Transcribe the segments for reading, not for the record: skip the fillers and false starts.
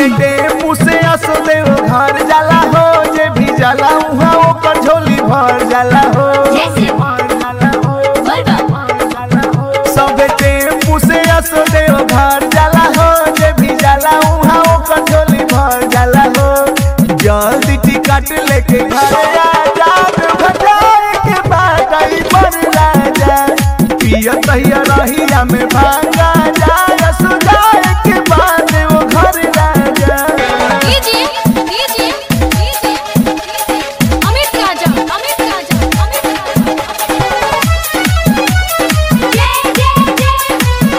Tempo से असदेव घर जाला हो, जे भी जाला उहाँ ओकर झोली भर जाला हो। सब टेम्पू से असदेव घर जाला हो, जे भी जाला उहाँ ओकर झोली भर जाला हो। जल्दी टिकट लेके घर आजा, भजाए के बाद आई पर राजा, पिया तहिया रहिया में भांगा जा, सुजाए के बाद वो घर राजा। अमित राजा, अमित राजा, अमित राजा। जय जय जय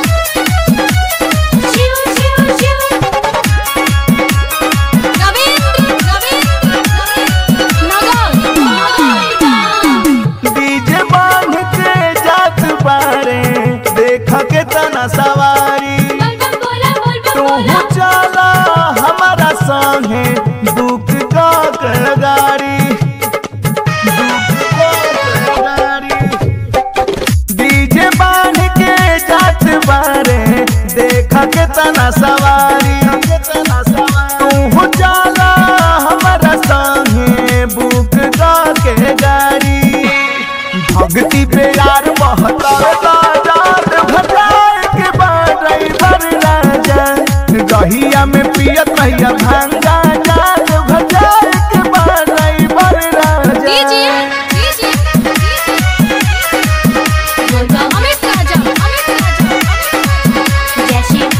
शिव शिव शिव। रविंद्र डीजे बांध के जात बारे, देख के तना सवारी, तू चला हमारा संगे दुख का गाड़ी, डीजे बांध के जात बारे, देख के तना सवारी, तू चला हमारा संगे बुक का के गाड़ी। भक्ति पे यार बहता जात, भजाए के बाद ड्राइवर राजा, रहिया में पियत रहिया भांगा जात, भजाए के बाद ड्राइवर राजा। अमित राजा, अमित राजा। जय शिव।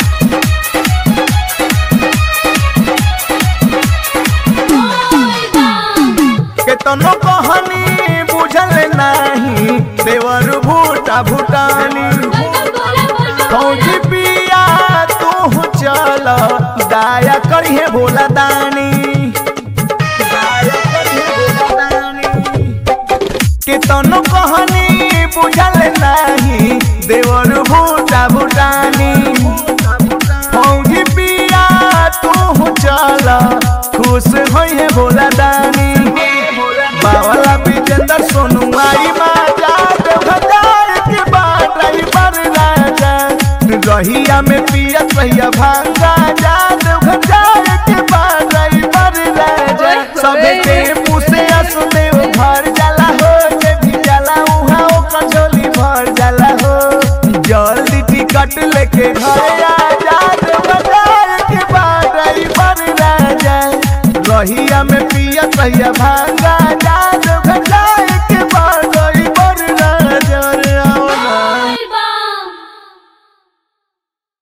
केतनो कहानी बुझल नाही, देवर भूटा भूटानी, फौजी पिया तू चल, दाया करिए भोला दानी, दाया करिए भोला दानी। केतनो कहानी बुझल नाही, देवर भूटा भूटानी, फौजी पिया तू चल, खुश होइए भोला दानी। बावला विजेंद्र सोनू आई माजा, भजाए के बाद ड्राइवर राजा, रहिया में पिया